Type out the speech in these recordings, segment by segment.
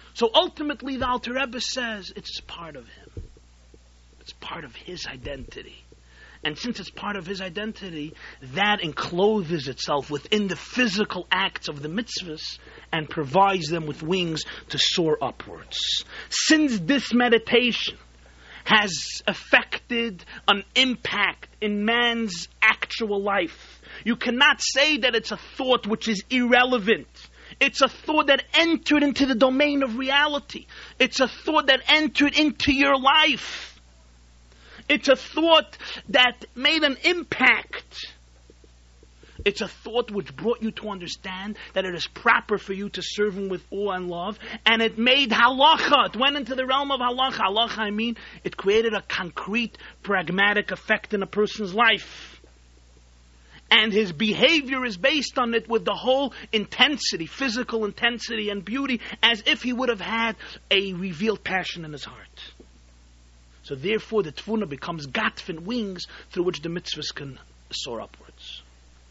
So ultimately, the Alter Rebbe says it's part of him. It's part of his identity. And since it's part of his identity, that encloses itself within the physical acts of the mitzvahs and provides them with wings to soar upwards. Since this meditation has affected an impact in man's actual life, you cannot say that it's a thought which is irrelevant. It's a thought that entered into the domain of reality. It's a thought that entered into your life. It's a thought that made an impact. It's a thought which brought you to understand that it is proper for you to serve him with awe and love. And it made halacha. It went into the realm of halacha. Halacha, I mean, it created a concrete, pragmatic effect in a person's life. And his behavior is based on it with the whole intensity, physical intensity and beauty, as if he would have had a revealed passion in his heart. So therefore the tefuna becomes gatfin, wings, through which the mitzvahs can soar upwards.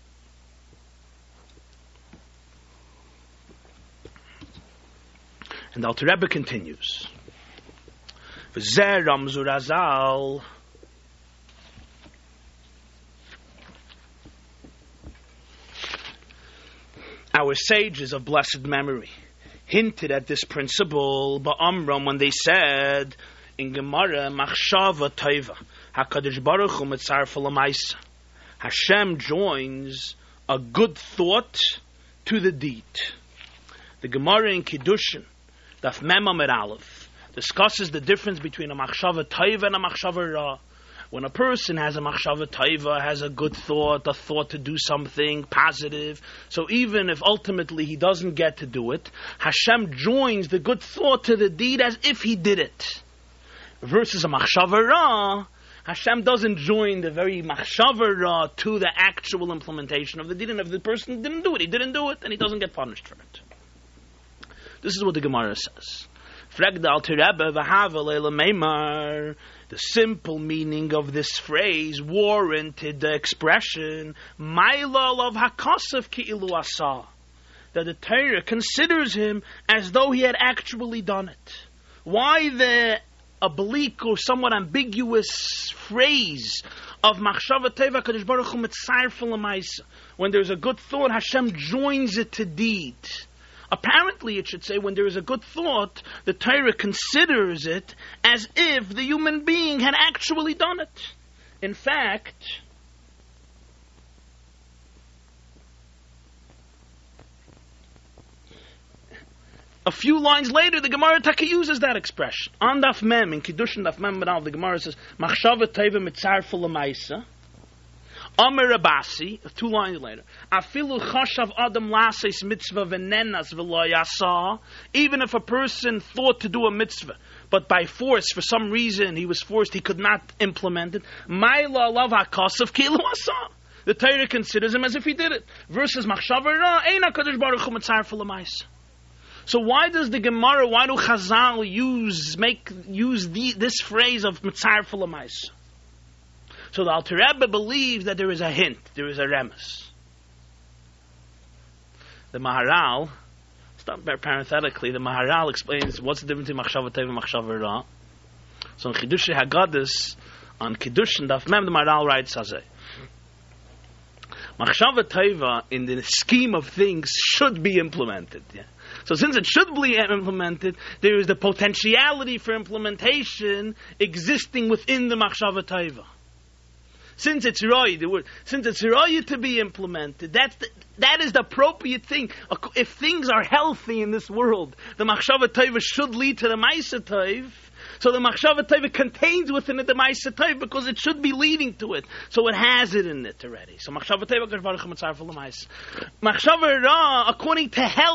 And the Alter Rebbe continues. V'zeh ramzu razal. Our sages of blessed memory hinted at this principle ba'amram when they said in Gemara, machshava tova, HaKadosh Baruch Hu mitzarfa l'maisa. Hashem joins a good thought to the deed. The Gemara in Kiddushin, Daf Mem Amud Aleph, discusses the difference between a machshava tova and a machshava ra. When a person has a machshava tova, has a good thought, a thought to do something positive, so even if ultimately he doesn't get to do it, Hashem joins the good thought to the deed as if he did it. Versus a machshava ra, Hashem doesn't join the very machshava ra to the actual implementation of the deed, and if the person didn't do it, he didn't do it, and he doesn't get punished for it. This is what the Gemara says. Frag the Alter Rebbe v'hava leila meimar. The simple meaning of this phrase warranted the expression Maila of Hakasav Ki'ilu Asa, that the Torah considers him as though he had actually done it. Why the oblique or somewhat ambiguous phrase of Machshava Teva Kadosh Baruch Hu Mitzarfa L'maisa? When there's a good thought, Hashem joins it to deed. Apparently, it should say, when there is a good thought, the Torah considers it as if the human being had actually done it. In fact, a few lines later, the Gemara Taka uses that expression. On Daf Mem, in Kiddushin Daf Mem, the Gemara says, Machshava Teva Mitzarfa L'maisa. Amar Rabasi, 2 lines later, Afilu chashav adam lases mitzvah v'nenas v'lo yasa. Even if a person thought to do a mitzvah, but by force, for some reason, he was forced, he could not implement it. Ma'ila alav hakasav kilu asa. The Torah considers him as if he did it. Versus machshava ra, ein HaKadosh Baruch Hu mitzarfa l'maisa. So why does the Gemara, why do Chazal use this phrase of mitzarfa l'maisa? So the Alter Rebbe believes that there is a hint, there is a remes. The Maharal, parenthetically, the Maharal explains what's the difference between Machshava Teva and Machshava Ra. So in Chidushei Haggadus, on Kiddushin Daf Mem, the Maharal writes Hazeh. Machshava Teva, in the scheme of things, should be implemented. Yeah? So since it should be implemented, there is the potentiality for implementation existing within the Machshava Teva. Since it's roy to be implemented, that is the appropriate thing. If things are healthy in this world, the Machshava Tova should lead to the Ma'aseh Tov. So the Machshava Tova contains within it the Ma'aseh Tov because it should be leading to it. So it has it in it already. So Machshava Tova Kadosh Baruch Hu mitzarfa l'maisa. Machshava Ra, according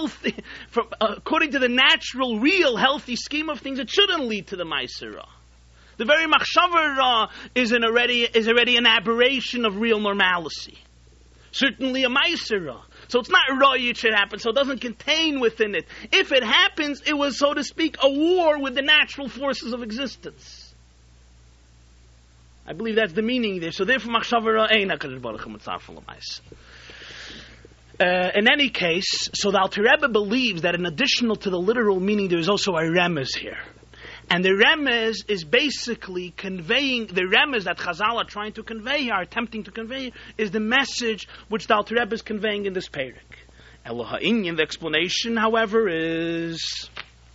to the natural, real, healthy scheme of things, it shouldn't lead to the Ma'aseh Ra. The very Machshava Ra is already an aberration of real normalcy. Certainly a Ma'aseh Ra. So it's not Ra it should happen, so it doesn't contain within it. If it happens, it was, so to speak, a war with the natural forces of existence. I believe that's the meaning there. So therefore Machshava Ra ein HaKadosh Baruch Hu mitzarfa l'maisa. In any case, so the Alter Rebbe believes that in addition to the literal meaning, there is also a remez here. And the remez is basically conveying, the remez that Chazal are trying to convey, are attempting to convey, is the message which the Alter Rebbe is conveying in this Perek. Eloha Inyan, the explanation, however, is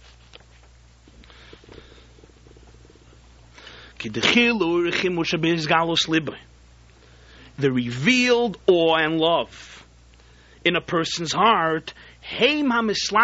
the revealed awe and love in a person's heart. They are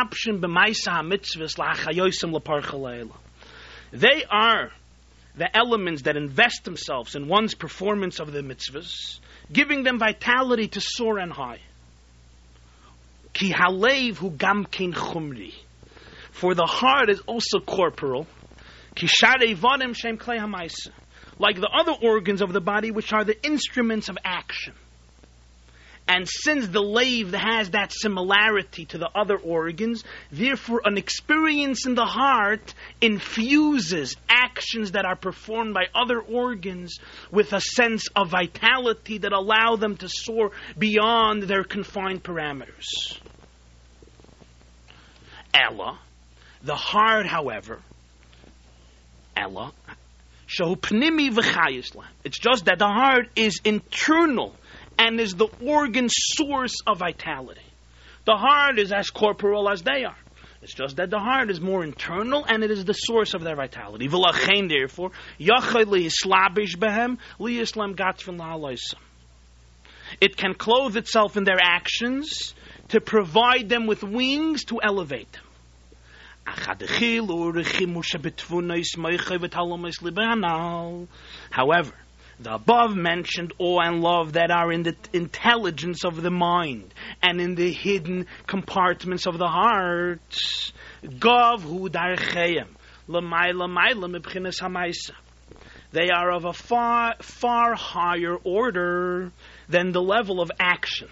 the elements that invest themselves in one's performance of the mitzvahs, giving them vitality to soar and high. Ki halev hu gam kein chumri. For the heart is also corporal. Ki sharei vadim shem klei hamaisa. Like the other organs of the body, which are the instruments of action. And since the lave has that similarity to the other organs, therefore an experience in the heart infuses actions that are performed by other organs with a sense of vitality that allow them to soar beyond their confined parameters. Ella, the heart, however, Ella, shehu pnimi v'chayis. It's just that the heart is internal and is the organ source of vitality. The heart is as corporal as they are. It's just that the heart is more internal and it is the source of their vitality. V'lachein, therefore, yachai liyislabish behem liyislam gatzvin la'alaisa. It can clothe itself in their actions to provide them with wings to elevate them. However, the above mentioned awe and love that are in the intelligence of the mind and in the hidden compartments of the heart, they are of a far, far higher order than the level of action.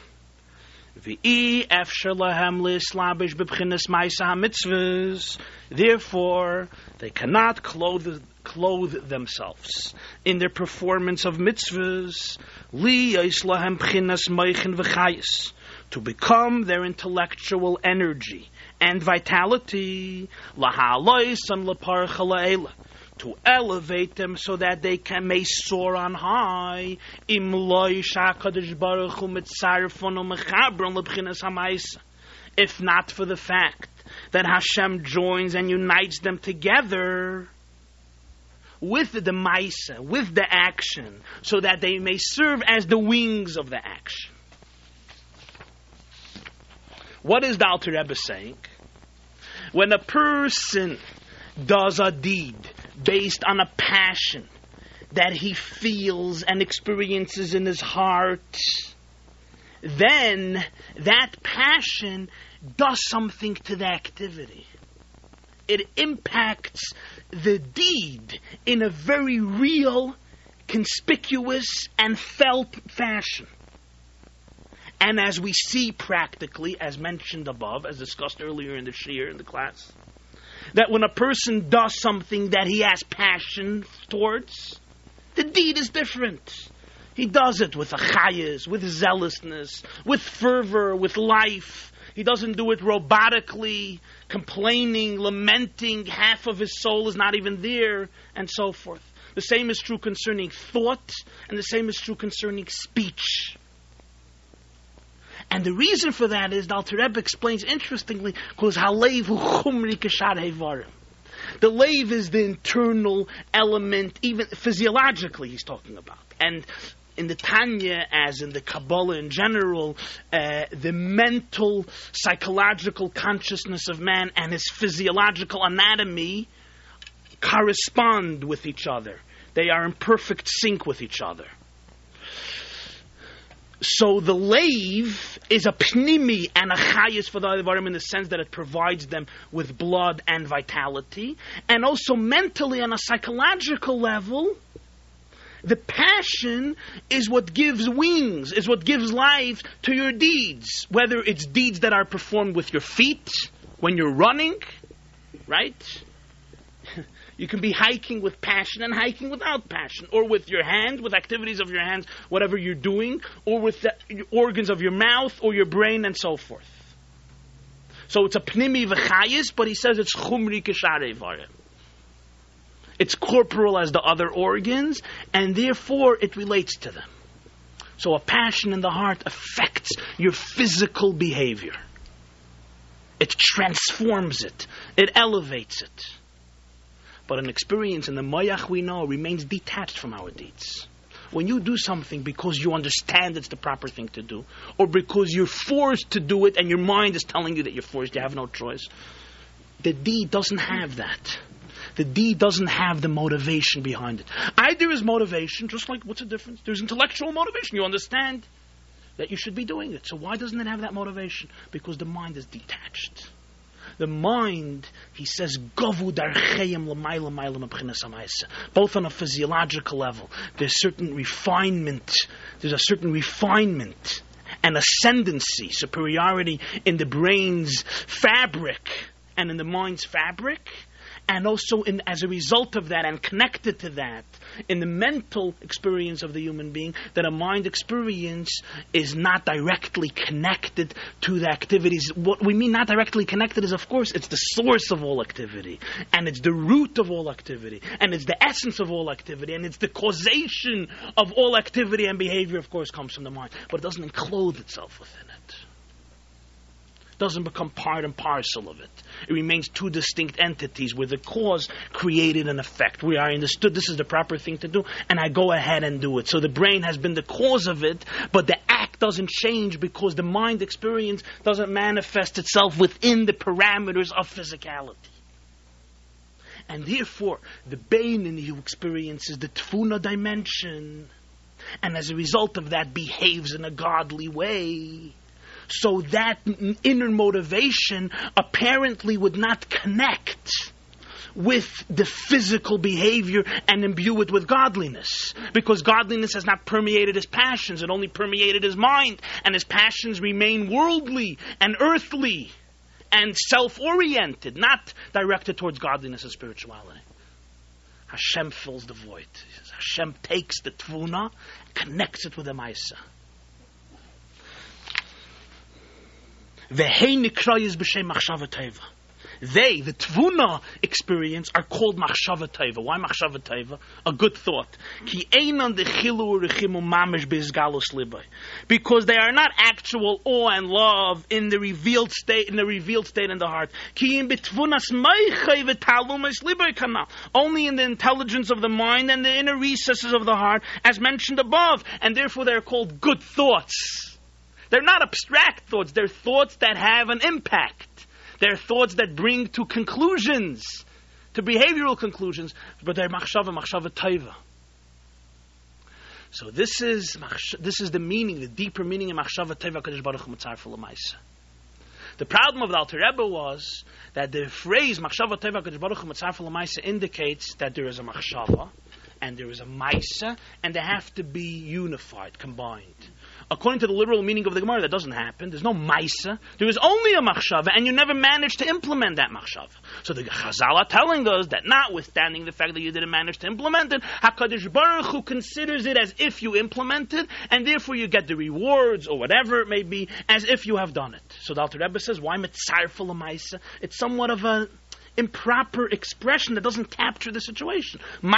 Therefore, they cannot clothe themselves in their performance of mitzvahs to become their intellectual energy and vitality, to elevate them so that they may soar on high, if not for the fact that Hashem joins and unites them together with the Maisa, with the action, so that they may serve as the wings of the action. What is the Alter Rebbe saying? When a person does a deed based on a passion that he feels and experiences in his heart, then that passion does something to the activity. It impacts the deed in a very real, conspicuous, and felt fashion. And as we see practically, as mentioned above, as discussed earlier in the shiur, in the class, that when a person does something that he has passion towards, the deed is different. He does it with a chayas, with zealousness, with fervor, with life. He doesn't do it robotically, complaining, lamenting, half of his soul is not even there, and so forth. The same is true concerning thought, and the same is true concerning speech. And the reason for that is, the Alter Rebbe explains interestingly, because halev hu chumri kashar hevarim. The lave is the internal element, even physiologically he's talking about. And in the Tanya, as in the Kabbalah in general, the mental, psychological consciousness of man and his physiological anatomy correspond with each other. They are in perfect sync with each other. So the lave is a pnimi and a chayis for the Advarim in the sense that it provides them with blood and vitality. And also mentally, on a psychological level, the passion is what gives wings, is what gives life to your deeds. Whether it's deeds that are performed with your feet, when you're running, right? You can be hiking with passion and hiking without passion, or with your hands, with activities of your hands, whatever you're doing, or with the organs of your mouth or your brain and so forth. So it's a pnimi v'chayis, but he says it's chumri k'sharei varim. It's corporal as the other organs, and therefore it relates to them. So a passion in the heart affects your physical behavior. It transforms it. It elevates it. But an experience in the mayach, we know, remains detached from our deeds. When you do something because you understand it's the proper thing to do, or because you're forced to do it and your mind is telling you that you're forced, you have no choice, the deed doesn't have that. The deed doesn't have the motivation behind it. Either is motivation, just like, what's the difference? There's intellectual motivation. You understand that you should be doing it. So why doesn't it have that motivation? Because the mind is detached. The mind, he says, both on a physiological level, there's a certain refinement and ascendancy, superiority in the brain's fabric and in the mind's fabric, and also as a result of that and connected to that, in the mental experience of the human being, that a mind experience is not directly connected to the activities. What we mean not directly connected is, of course, it's the source of all activity, and it's the root of all activity, and it's the essence of all activity, and it's the causation of all activity and behavior, of course, comes from the mind. But it doesn't enclose itself within it. Doesn't become part and parcel of it. It remains two distinct entities where the cause created an effect. We are understood this is the proper thing to do, and I go ahead and do it. So the brain has been the cause of it, but the act doesn't change because the mind experience doesn't manifest itself within the parameters of physicality. And therefore, the Beinoni who experiences the Tfuna dimension, and as a result of that behaves in a godly way, so that inner motivation apparently would not connect with the physical behavior and imbue it with godliness. Because godliness has not permeated his passions, it only permeated his mind, and his passions remain worldly and earthly and self-oriented, not directed towards godliness and spirituality. Hashem fills the void. Hashem takes the Tvuna, connects it with the Maisa. They, the Tvuna experience, are called Machshava Teva. Why Machshava Teva? A good thought. Because they are not actual awe and love in the revealed state in the heart. Only in the intelligence of the mind and the inner recesses of the heart, as mentioned above. And therefore they are called good thoughts. They're not abstract thoughts. They're thoughts that have an impact. They're thoughts that bring to conclusions, to behavioral conclusions, but they're machshava taiva. So this is the meaning, the deeper meaning of machshava taiva Kadosh Baruch Hu Mitzaref L'Maisa. The problem of the Alter Rebbe was that the phrase machshava taiva Kadosh Baruch Hu Mitzaref L'Maisa indicates that there is a machshava and there is a maisa, and they have to be unified, combined. According to the literal meaning of the Gemara, that doesn't happen. There's no maisa. There is only a machshava, and you never manage to implement that machshava. So the Chazal are telling us that notwithstanding the fact that you didn't manage to implement it, HaKadosh Baruch Hu considers it as if you implemented, and therefore you get the rewards, or whatever it may be, as if you have done it. So the Alter Rebbe says, why mitzarfel l'maisa? It's somewhat of an improper expression that doesn't capture the situation.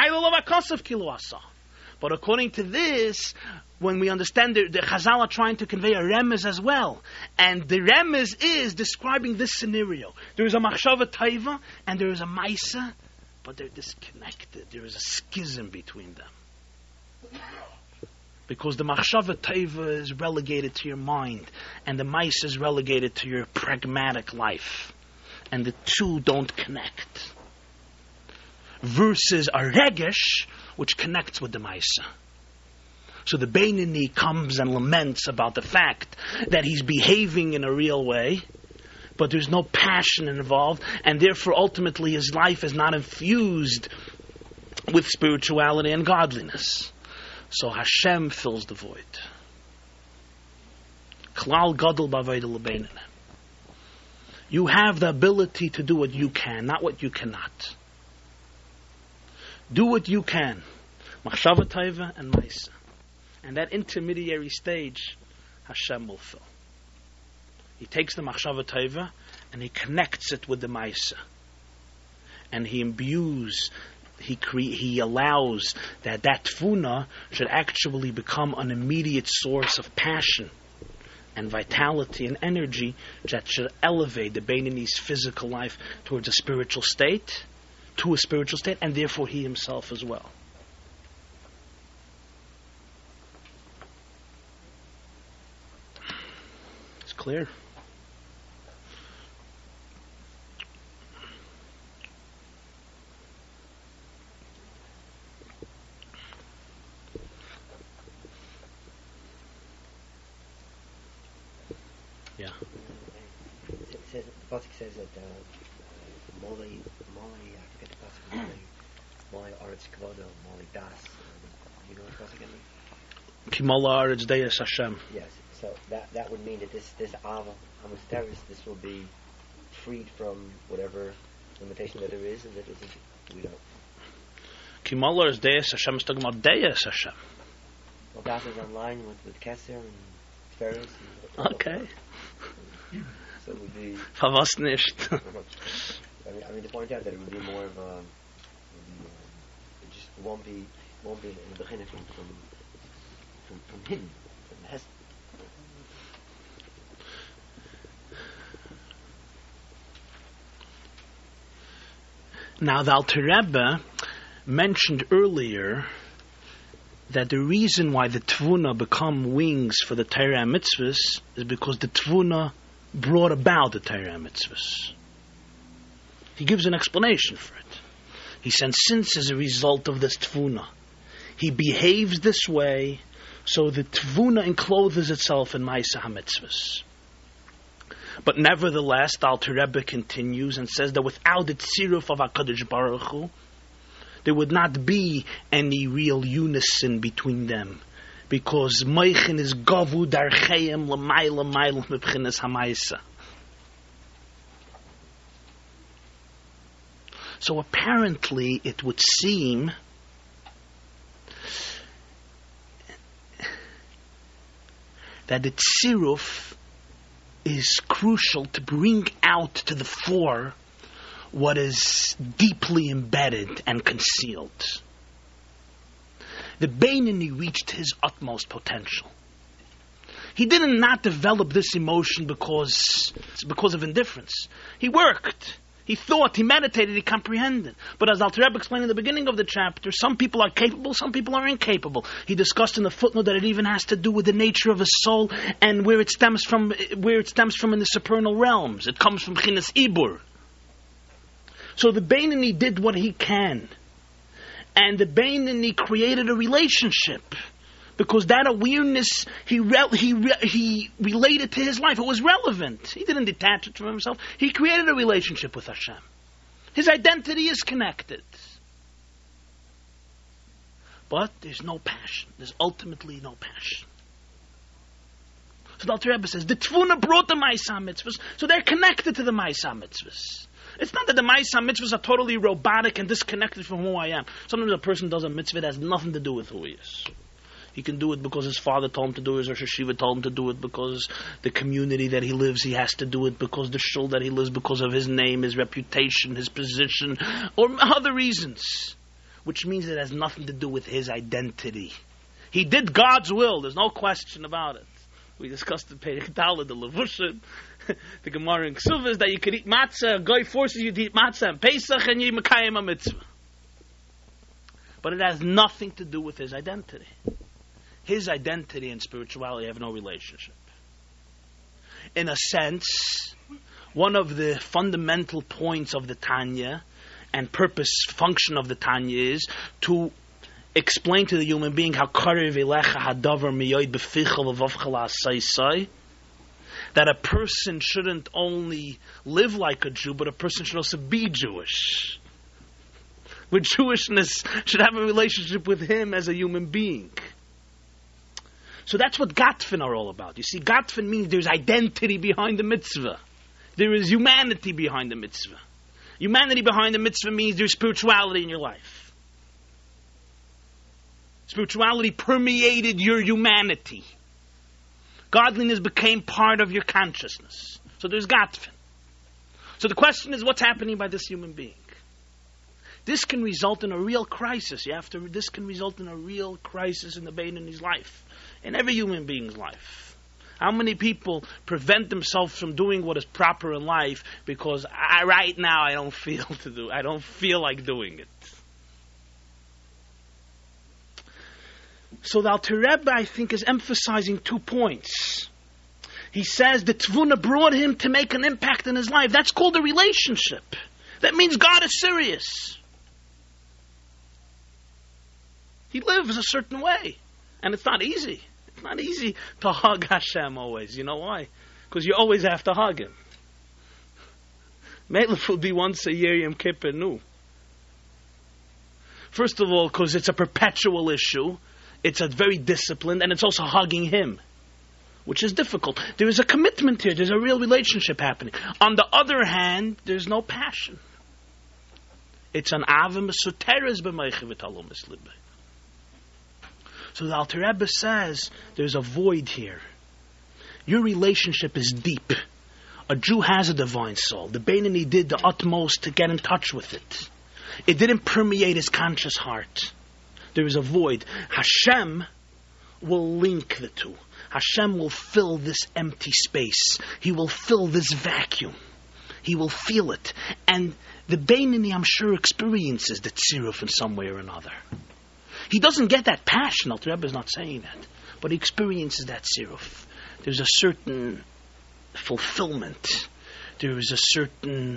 But according to this, when we understand the Chazal are trying to convey a remez as well. And the remez is describing this scenario. There is a machshava taiva and there is a maisa, but they're disconnected. There is a schism between them. Because the machshava taiva is relegated to your mind and the maisa is relegated to your pragmatic life. And the two don't connect. Versus a regesh, which connects with the maisa. So the Beinoni comes and laments about the fact that he's behaving in a real way, but there's no passion involved, and therefore ultimately his life is not infused with spirituality and godliness. So Hashem fills the void. Klal gadol b'avodah l'Beinoni. You have the ability to do what you can, not what you cannot. Do what you can. Machshava taiva and Maisa. And that intermediary stage, Hashem will fill. He takes the Machshava taiva and he connects it with the Maisa. And he imbues, he allows that tfuna should actually become an immediate source of passion and vitality and energy that should elevate the Beinoni's physical life towards a spiritual state, and therefore he himself as well. It's clear. Yeah. The pasuk says that Moli, I forget the pasuk. Moli Aretz Kvodo, Moli Das. You know the pasuk again? Kimala Aretz Deis Hashem. Yes. So that would mean that this Ava Hamusteris, this will be freed from whatever limitation that there is, and that isn't. We don't. Kimala is Deis Hashem. Is talking about Deis Hashem. Well, Das is online with Kesser and Ferris. Okay. So it would be. Favas nicht. I mean, to point out that it would be more of a. It just won't be in the beginning from hidden, from Hesed. Now, the Alter Rebbe mentioned earlier that the reason why the Tvuna become wings for the Torah and Mitzvahs is because the Tvuna brought about the Torah and Mitzvahs. He gives an explanation for it. He says, since as a result of this Tvuna, he behaves this way, so the Tvuna encloses itself in Ma'aseh HaMitzvahs. But nevertheless, the Alter Rebbe continues and says that without the tziruf of HaKadosh Baruch Hu, there would not be any real unison between them, because Moichin is gavu darcheim l'mayla mayla mebchinas ha'maisa. So apparently, it would seem that the tziruf is crucial to bring out to the fore what is deeply embedded and concealed. The Beinoni reached his utmost potential. He did not develop this emotion because of indifference. He worked. He thought, he meditated, he comprehended. But as Alter Rebbe explained in the beginning of the chapter, some people are capable, some people are incapable. He discussed in the footnote that it even has to do with the nature of a soul and where it stems from in the supernal realms. It comes from Chinas Ibur. So the Beinoni did what he can. And the Beinoni created a relationship. Because that awareness, he related to his life. It was relevant. He didn't detach it from himself. He created a relationship with Hashem. His identity is connected. But there's no passion. There's ultimately no passion. So the Alter Rebbe says, the Tvuna brought the Ma'aseh HaMitzvahs, so they're connected to the Ma'aseh HaMitzvahs. It's not that the Ma'aseh HaMitzvahs are totally robotic and disconnected from who I am. Sometimes a person does a mitzvah that has nothing to do with who he is. He can do it because his father told him to do it, or Rosh Hashiva told him to do it, because the community that he lives, he has to do it, because the shul that he lives, because of his name, his reputation, his position, or other reasons. Which means it has nothing to do with his identity. He did God's will, there's no question about it. We discussed in Perek Daled, the Levushim, the Gemara in Ksuvas, that you could eat matzah, a guy forces you to eat matzah and Pesach, and you mekayim a mitzvah. But it has nothing to do with his identity. His identity and spirituality have no relationship. In a sense, one of the fundamental points of the Tanya and function of the Tanya is to explain to the human being how that a person shouldn't only live like a Jew, but a person should also be Jewish. With Jewishness should have a relationship with him as a human being. So that's what Gatfin are all about. You see, Gatfin means there's identity behind the mitzvah. There is humanity behind the mitzvah. Humanity behind the mitzvah means there's spirituality in your life. Spirituality permeated your humanity. Godliness became part of your consciousness. So there's Gatfin. So the question is, what's happening by this human being? This can result in a real crisis. This can result in a real crisis in the Beinoni's life, in every human being's life. How many people prevent themselves from doing what is proper in life because right now I don't feel like doing it. So the Alter Rebbe, I think, is emphasizing 2 points. He says the Tvuna brought him to make an impact in his life. That's called a relationship. That means God is serious. He lives a certain way. And it's not easy. It's not easy to hug Hashem always. You know why? Because you always have to hug Him. Meilef will be once a year Yom Kippur Nu. First of all, because it's a perpetual issue. It's a very disciplined, and it's also hugging Him, which is difficult. There is a commitment here. There's a real relationship happening. On the other hand, there's no passion. It's an avim soteres b'meicha v'talom eslibe. So the Alter Rebbe says there's a void here. Your relationship is deep. A Jew has a divine soul. The Beinoni did the utmost to get in touch with it. It didn't permeate his conscious heart. There is a void. Hashem will link the two. Hashem will fill this empty space. He will fill this vacuum. He will feel it. And the Beinoni, I'm sure, experiences the tziruf in some way or another. He doesn't get that passion. Alter Rebbe is not saying that. But he experiences that tziruf. There's a certain fulfillment. There is a certain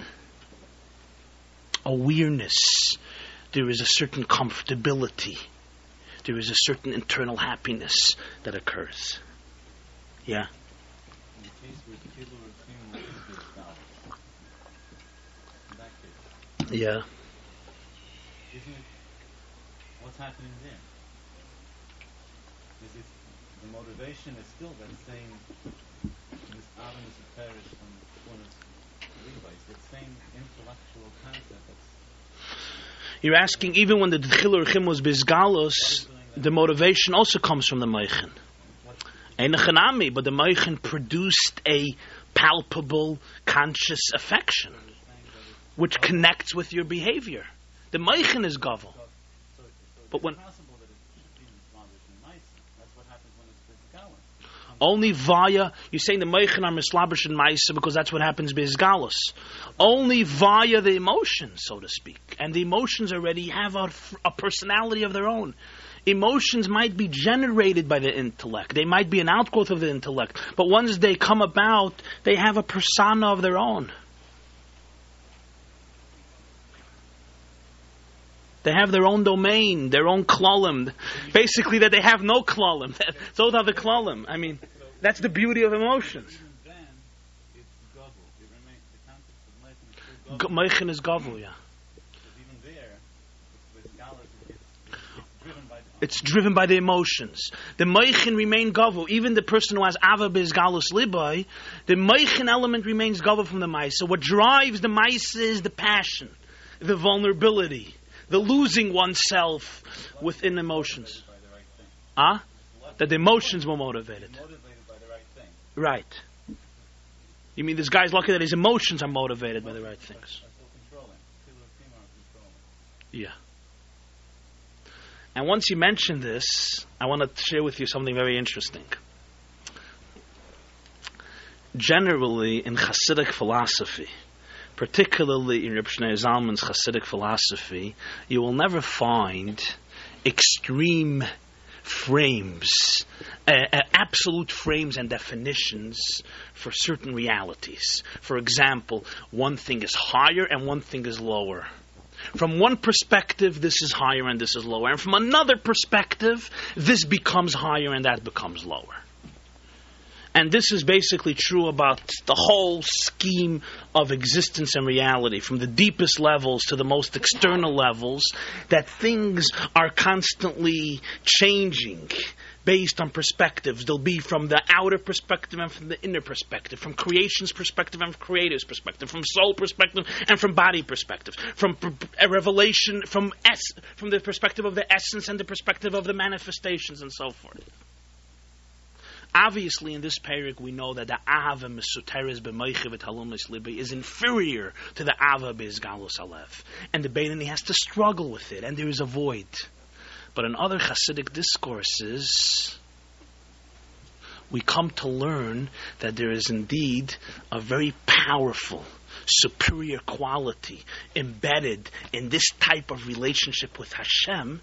awareness. There is a certain comfortability. There is a certain internal happiness that occurs. Yeah? In the case where Kilo or Kimo is in that case. Yeah. Isn't it, what's happening there? Is it, the motivation is still that same, this Adam is a parish from Funas Levi's, that same intellectual concept that's... You're asking, even when the Chilur Chim was Bizgalos, the motivation also comes from the Meichen. Einachanami, but the Meichen produced a palpable, conscious affection, which connects with your behavior. The Meichen is Gavel. But when... Only via, you're saying the Meichen are Mislabish and Maisa because that's what happens Bizgalos. Only via the emotions, so to speak. And the emotions already have a personality of their own. Emotions might be generated by the intellect. They might be an outgrowth of the intellect. But once they come about, they have a persona of their own. They have their own domain, their own klalim. Basically, that they have no klalim. Those are the klalim. I mean, that's the beauty of emotions. Meichen is gavel, yeah. It's driven by the emotions. The Meichen remain gavel. Even the person who has Ava Bizgalus Libai, the Meichen element remains gavel from the Maisa. What drives the Maisa is the passion, the vulnerability, the losing oneself within emotions. That the emotions were motivated. Right. You mean this guy's lucky that his emotions are motivated by the right things. Yeah. And once you mention this, I want to share with you something very interesting. Generally, in Hasidic philosophy, particularly in Reb Shneur Zalman's Hasidic philosophy, you will never find extreme frames, absolute frames and definitions for certain realities. For example, one thing is higher and one thing is lower. From one perspective, this is higher and this is lower. And from another perspective, this becomes higher and that becomes lower. And this is basically true about the whole scheme of existence and reality, from the deepest levels to the most external levels, that things are constantly changing. based on perspectives. They'll be from the outer perspective and from the inner perspective, from creation's perspective and from creator's perspective, from soul perspective and from body perspective, from a revelation, from the perspective of the essence and the perspective of the manifestations and so forth. Obviously, in this parak, we know that the Ava Mesuteres b'Moiche v'Talumis Libi is inferior to the Ava b'Izgalus Alev. And the Beinoni has to struggle with it, and there is a void. But in other Hasidic discourses, we come to learn that there is indeed a very powerful, superior quality embedded in this type of relationship with Hashem,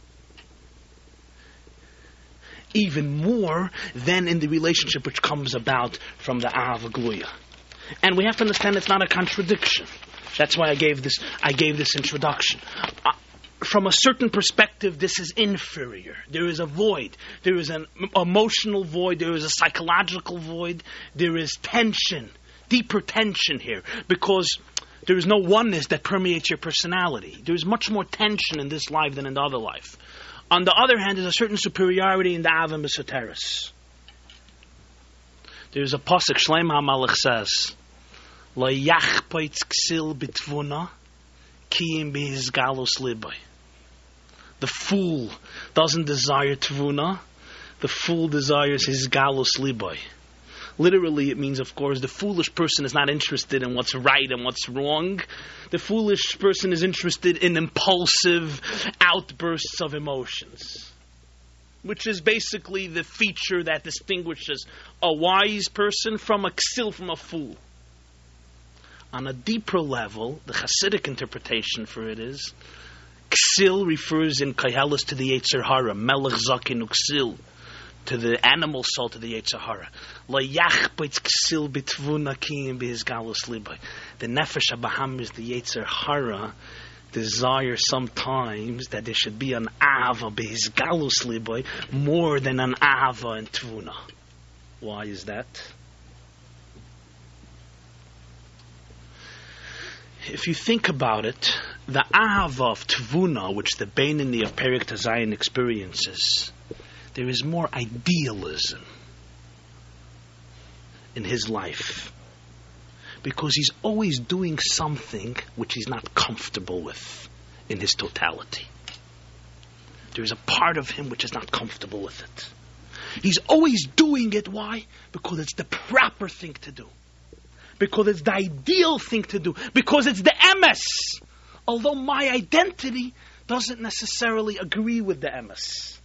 even more than in the relationship which comes about from the Ahava Gluya. And we have to understand it's not a contradiction. That's why I gave this introduction. From a certain perspective, this is inferior. There is a void. There is an emotional void. There is a psychological void. There is tension, deeper tension here, because there is no oneness that permeates your personality. There is much more tension in this life than in the other life. On the other hand, there's a certain superiority in the Ava Mesoteris. There's a pasuk, Shlomo HaMelech says, Lo yachpoitz ksil bitvuna, kiyim b'hizgalus libai. The fool doesn't desire tvuna, the fool desires his galus libai. Literally, it means, of course, the foolish person is not interested in what's right and what's wrong. The foolish person is interested in impulsive outbursts of emotions, which is basically the feature that distinguishes a wise person from a ksil, from a fool. On a deeper level, the Hasidic interpretation for it is, ksil refers in Koheles to the Yetzer Hara, melech zaken uksil, to the animal soul, to the Yetzer Hara. Lo yachpoitz ksil bitvuna kiyim b'hizgalus libai. The nefesh habaham is the Yetzer Hara, desire sometimes that there should be an ahava b'hizgalus libai more than an ahava and tvuna. Why is that? If you think about it, the ahava of tvuna, which the Beinoni of Perek Tazayin experiences, there is more idealism in his life, because he's always doing something which he's not comfortable with in his totality. There is a part of him which is not comfortable with it. He's always doing it. Why? Because it's the proper thing to do. Because it's the ideal thing to do. Because it's the emes. Although my identity doesn't necessarily agree with the emes.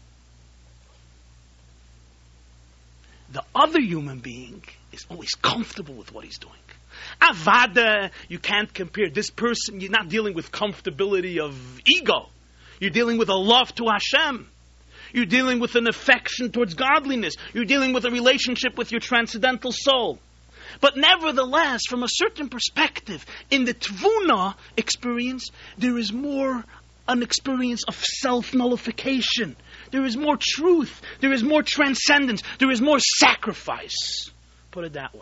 The other human being is always comfortable with what he's doing. Avada, you can't compare. This person, you're not dealing with comfortability of ego. You're dealing with a love to Hashem. You're dealing with an affection towards godliness. You're dealing with a relationship with your transcendental soul. But nevertheless, from a certain perspective, in the Tvuna experience, there is more an experience of self-nullification. There is more truth. There is more transcendence. There is more sacrifice. Put it that way.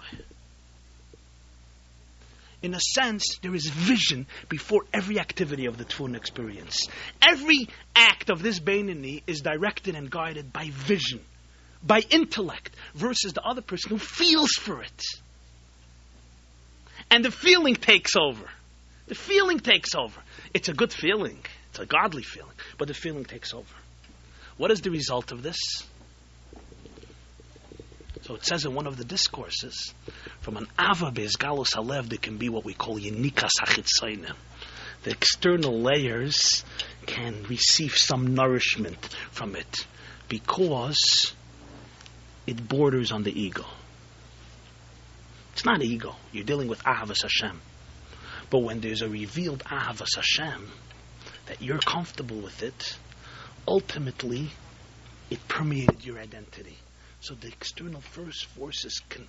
In a sense, there is vision before every activity of the Tvuna experience. Every act of this Beinoni is directed and guided by vision, by intellect, versus the other person who feels for it. And the feeling takes over. The feeling takes over. It's a good feeling. It's a godly feeling. But the feeling takes over. What is the result of this? So it says in one of the discourses, from an Ava b'Izgalus Halev, there can be what we call Yenikas HaChitzayim. The external layers can receive some nourishment from it because it borders on the ego. It's not ego. You're dealing with Ahavas Hashem. But when there's a revealed Ahavas Hashem, that you're comfortable with it, ultimately, it permeated your identity. So the external forces can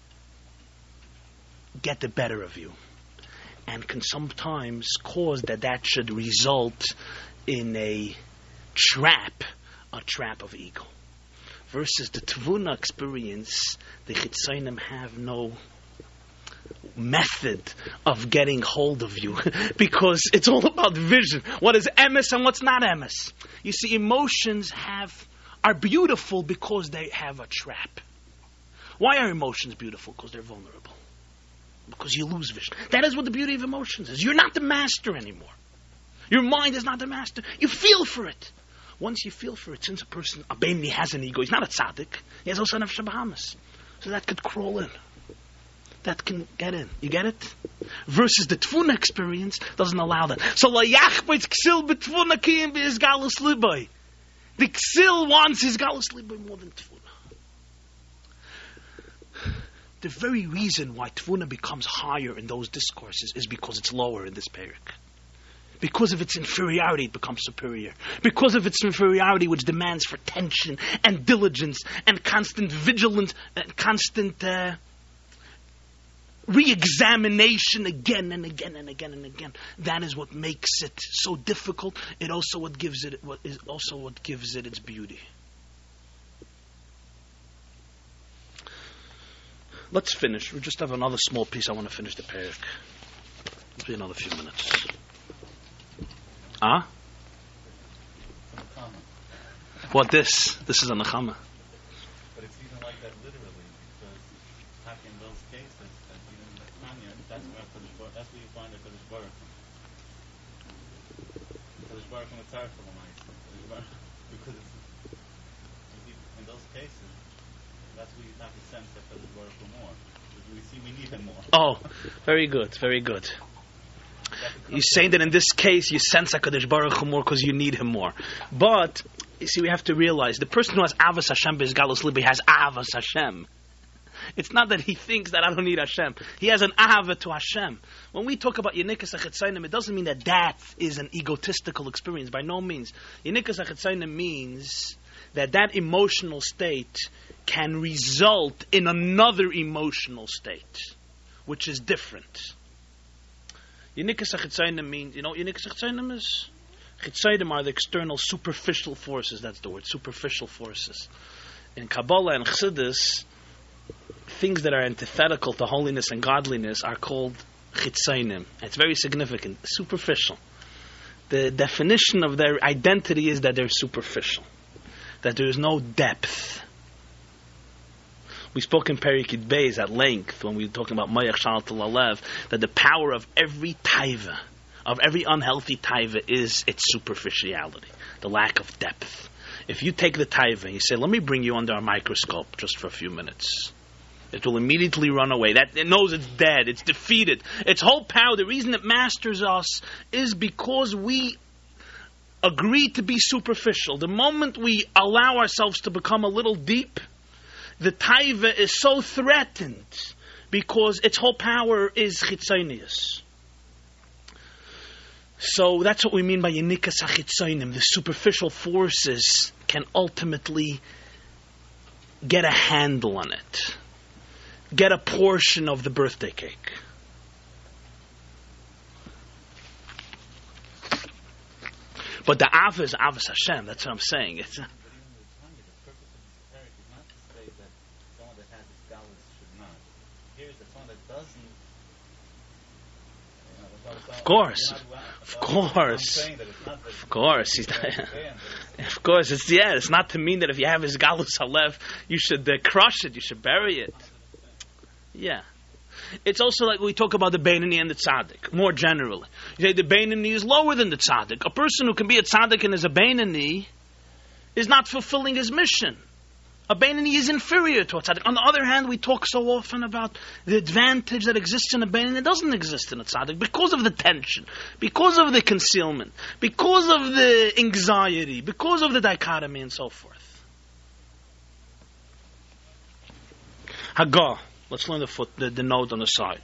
get the better of you, and can sometimes cause that should result in a trap of ego. Versus the Tvuna experience, the Chitzayim have no method of getting hold of you because it's all about vision. What is emes and what's not emes? You see, emotions have are beautiful because they have a trap. Why are emotions beautiful? Because they're vulnerable. Because you lose vision. That is what the beauty of emotions is. You're not the master anymore. Your mind is not the master. You feel for it. Once you feel for it, since a person, a Beinoni has an ego, he's not a tzaddik, he has also nefesh habahamis. So that could crawl in. That can get in. You get it? Versus the Tfuna experience doesn't allow that. So la yachbeit ksil b'tfuna kiyim b'his galus liboy. The ksil wants his galus liboy more than Tfuna. The very reason why Tfuna becomes higher in those discourses is because it's lower in this parak. Because of its inferiority, it becomes superior. Because of its inferiority, which demands for tension and diligence and constant vigilance and constant re-examination again and again and again and again. That is what makes it so difficult. It also what gives it its beauty. Let's finish. We just have another small piece. I want to finish the parak. It'll be another few minutes. What this? This is a nechama. But it's even like that literally, because back in those cases, that even in the Tanya, that's where you find the Kodesh Baruch Hu. Kodesh Baruch Hu Mitzaref L'Mayis. Because in those cases, that's where you have the sense that Kodesh Baruch Hu more. We need him more. Oh, very good, very good. You're saying that in this case you sense HaKadosh Baruch Hu more because you need him more. But, you see, we have to realize, the person who has Avos Hashem Beis Galus Libi has Avos Hashem. It's not that he thinks that I don't need Hashem. He has an Ahava to Hashem. When we talk about Yenikas HaChetzainim, it doesn't mean that is an egotistical experience. By no means. Yenikas HaChetzainim means that emotional state can result in another emotional state, which is different. Yenikas HaChetzainim means, you know what Yenikas HaChetzainim is? Chetzainim are the external superficial forces, that's the word, superficial forces. In Kabbalah and Chassidus, things that are antithetical to holiness and godliness are called Chetzainim. It's very significant, superficial. The definition of their identity is that they're superficial, that there is no depth. We spoke in Perikid Beis at length when we were talking about Mayach Shal Tel Alev, that the power of every taiva, of every unhealthy taiva, is its superficiality, the lack of depth. If you take the taiva and you say, let me bring you under a microscope just for a few minutes, it will immediately run away. It knows it's dead, it's defeated. Its whole power, the reason it masters us is because we agree to be superficial. The moment we allow ourselves to become a little deep, the taiva is so threatened because its whole power is chitzonius. So that's what we mean by Yenikas HaChitzainim. The superficial forces can ultimately get a handle on it, get a portion of the birthday cake. But the Av is Avos Hashem. That's what I'm saying. It's Of course. It's not to mean that if you have his galus halev, you should crush it, you should bury it. Yeah. It's also like we talk about the Beinoni and the Tzaddik, more generally. You say the Beinoni is lower than the Tzaddik. A person who can be a Tzaddik and is a Beinoni is not fulfilling his mission. A Beinoni is inferior to a Tzaddik. On the other hand, we talk so often about the advantage that exists in a Beinoni that doesn't exist in a Tzaddik because of the tension, because of the concealment, because of the anxiety, because of the dichotomy and so forth. Hagah. Let's learn the note on the side.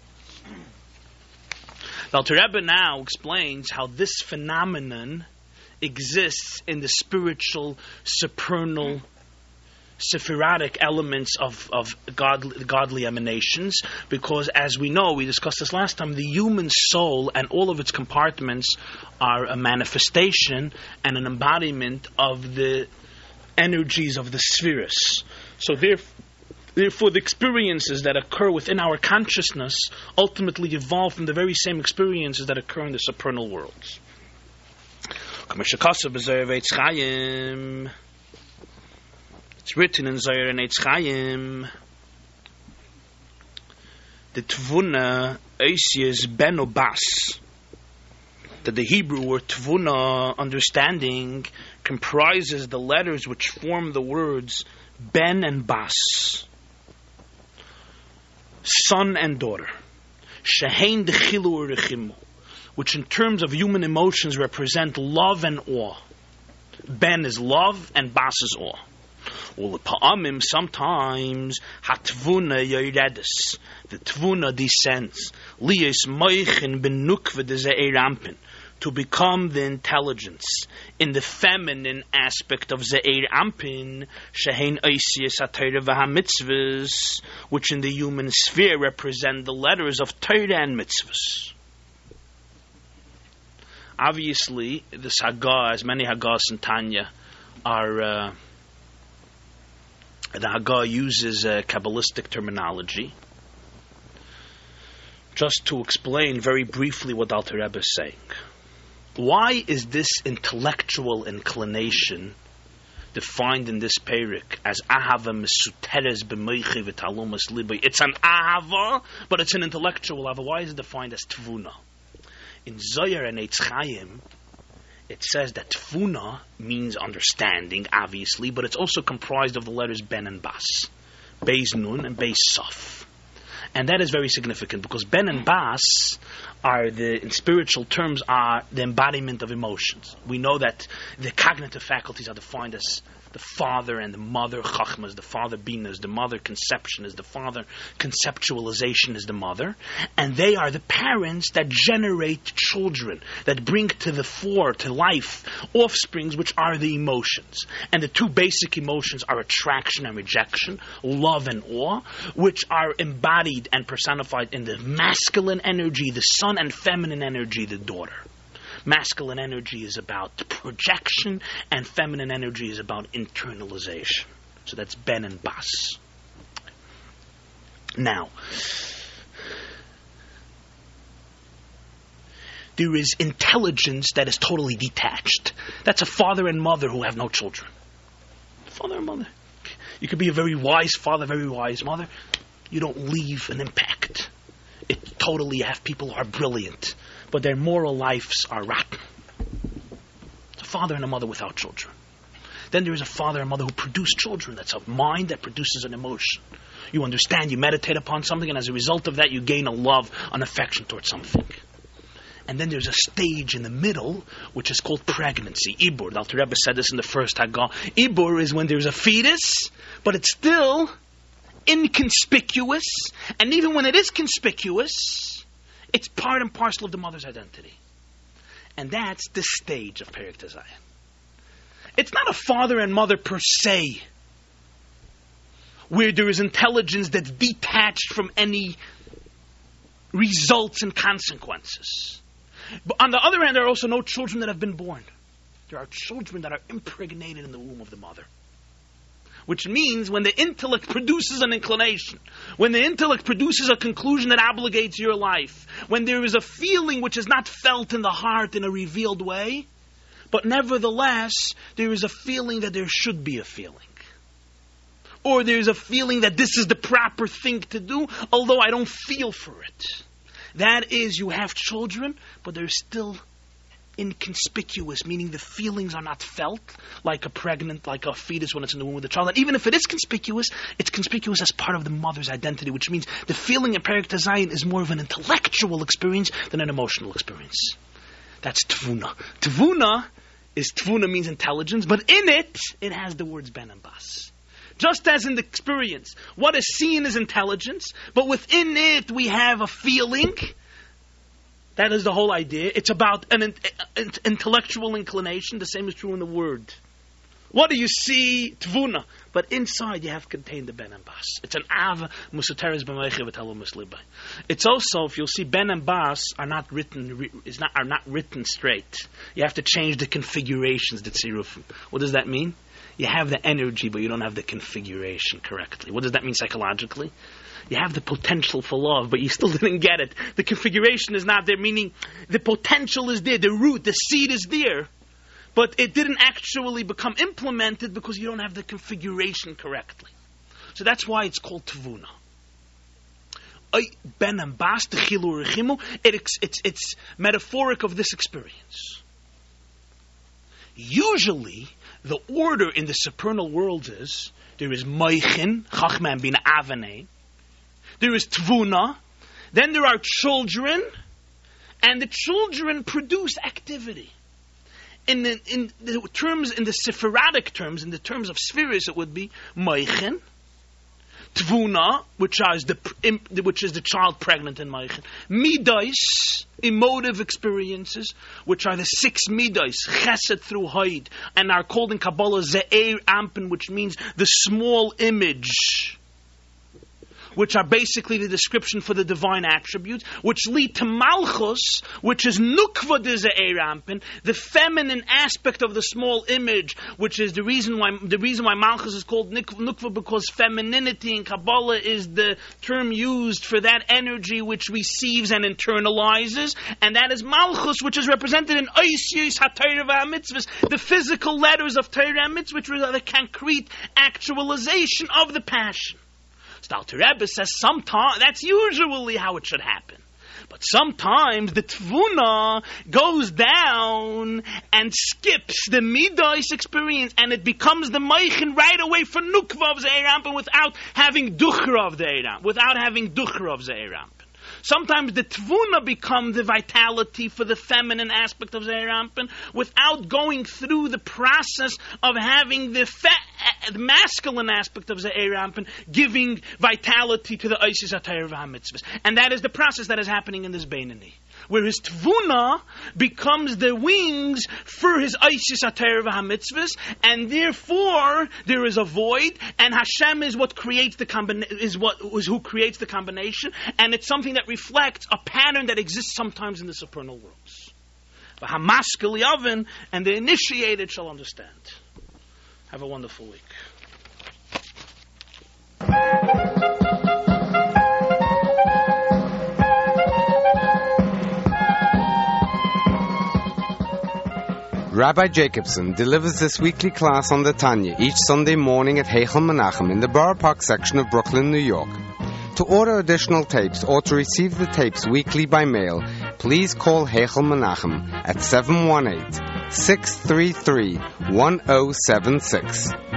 The Alter Rebbe now explains how this phenomenon exists in the spiritual, supernal, sephirotic elements of godly emanations, because as we know, we discussed this last time, the human soul and all of its compartments are a manifestation and an embodiment of the energies of the spheres. So therefore, the experiences that occur within our consciousness ultimately evolve from the very same experiences that occur in the supernal worlds. It's written in Zohar and Eitz Chaim, the Tvuna Eisius Ben Bas, that the Hebrew word Tvuna, understanding, comprises the letters which form the words Ben and Bas, son and daughter, Shehein Dechilu Urechimu, which in terms of human emotions represent love and awe. Ben is love and Bas is awe. Pa'amim, sometimes hatvuna yoredis, the tvuna descends, liyos moichin benukva de ze'er ampin, to become the intelligence in the feminine aspect of ze'er ampin, shehein oisius haTorah v'hamitzvahs, which in the human sphere represent the letters of Torah and mitzvahs. Obviously, this Haggah, as many Haggahs in Tanya, are the Haggah uses Kabbalistic terminology. Just to explain very briefly what Alter Rebbe is saying. Why is this intellectual inclination defined in this Perek as Ahava Mesuteres B'Moichi V'Talumas Libai? It's an Ahava, but it's an intellectual Ahava. Why is it defined as Tvuna? In Zohar and Eitz Chaim, it says that Tvuna means understanding, obviously, but it's also comprised of the letters Ben and Bas, Beis Nun and Beis Saf. And that is very significant because Ben and Bas are in spiritual terms, are the embodiment of emotions. We know that the cognitive faculties are defined as the father and the mother. Chachma is the father, Bina is the mother, conception is the father, conceptualization is the mother. And they are the parents that generate children, that bring to the fore, to life, offsprings, which are the emotions. And the two basic emotions are attraction and rejection, love and awe, which are embodied and personified in the masculine energy, the son, and feminine energy, the daughter. Masculine energy is about projection, and feminine energy is about internalization. So that's Ben and Bas. Now, there is intelligence that is totally detached. That's a father and mother who have no children. Father and mother. You could be a very wise father, very wise mother. You don't leave an impact. It totally have people who are brilliant, but their moral lives are rotten. It's a father and a mother without children. Then there is a father and mother who produce children. That's a mind that produces an emotion. You understand, you meditate upon something, and as a result of that, you gain a love, an affection towards something. And then there's a stage in the middle, which is called pregnancy. Ibur. The Alter Rebbe said this in the first Haggah. Ibur is when there's a fetus, but it's still inconspicuous, and even when it is conspicuous, it's part and parcel of the mother's identity. And that's the stage of Perek Tezayin. It's not a father and mother per se, where there is intelligence that's detached from any results and consequences. But on the other hand, there are also no children that have been born. There are children that are impregnated in the womb of the mother. Which means when the intellect produces an inclination, when the intellect produces a conclusion that obligates your life, when there is a feeling which is not felt in the heart in a revealed way, but nevertheless, there is a feeling that there should be a feeling. Or there is a feeling that this is the proper thing to do, although I don't feel for it. That is, you have children, but they're still inconspicuous, meaning the feelings are not felt like a fetus when it's in the womb of the child. And even if it is conspicuous, it's conspicuous as part of the mother's identity, which means the feeling in Perek Tezayin is more of an intellectual experience than an emotional experience. That's Tvuna. Tvuna means intelligence, but in it has the words Ben and Bas. Just as in the experience, what is seen is intelligence, but within it we have a feeling. That is the whole idea. It's about an intellectual inclination. The same is true in the word. What do you see? Tvuna. But inside you have contained the Ben and Bas. It's an Av Musateres B'Meiche V'Talumas Libai. It's also, if you'll see, Ben and Bas are not written straight. You have to change the configurations, the tzirufim. What does that mean? You have the energy, but you don't have the configuration correctly. What does that mean psychologically? You have the potential for love, but you still didn't get it. The configuration is not there, meaning the potential is there, the root, the seed is there, but it didn't actually become implemented because you don't have the configuration correctly. So that's why it's called Tvuna. It's metaphoric of this experience. Usually, the order in the supernal worlds is, there is Moichin, Chachma and Bina Avane, there is Tvuna, then there are children, and the children produce activity. In the Sephardic terms, in the terms of spheres, it would be Moichin, Tvuna, which is the child pregnant in Moichin, Midas, emotive experiences, which are the 6 Midas, Chesed through Hod, and are called in Kabbalah Ze'er Ampen, which means the small image, which are basically the description for the divine attributes, which lead to Malchus, which is Nukva de Ze'er Ampen, the feminine aspect of the small image, which is the reason why Malchus is called Nukva, because femininity in Kabbalah is the term used for that energy which receives and internalizes, and that is Malchus, which is represented in Oisyus HaTorah VaMitzvahs, the physical letters of Torah and Mitzvah, which are the concrete actualization of the passion. So Alter Rebbe says sometimes that's usually how it should happen. But sometimes the Tvuna goes down and skips the Midas experience, and it becomes the Moichin right away for Nukva of Ze'er Ampen without having Duchra of Ze'er Ampen. Sometimes the Tvuna becomes the vitality for the feminine aspect of Ze'er Ampen without going through the process of having the masculine aspect of Ze'er Ampen giving vitality to the Oisis HaTorah VaMitzvahs. And that is the process that is happening in this Beinani, where his Tvuna becomes the wings for his Oisis HaTorah VaMitzvahs, and therefore there is a void, and Hashem is what creates the who creates the combination, and it's something that reflects a pattern that exists sometimes in the supernal worlds. The Hamaskal Yavin and the initiated shall understand. Have a wonderful week. Rabbi Jacobson delivers this weekly class on the Tanya each Sunday morning at Heichel Menachem in the Borough Park section of Brooklyn, New York. To order additional tapes or to receive the tapes weekly by mail, please call Heichel Menachem at 718-633-1076.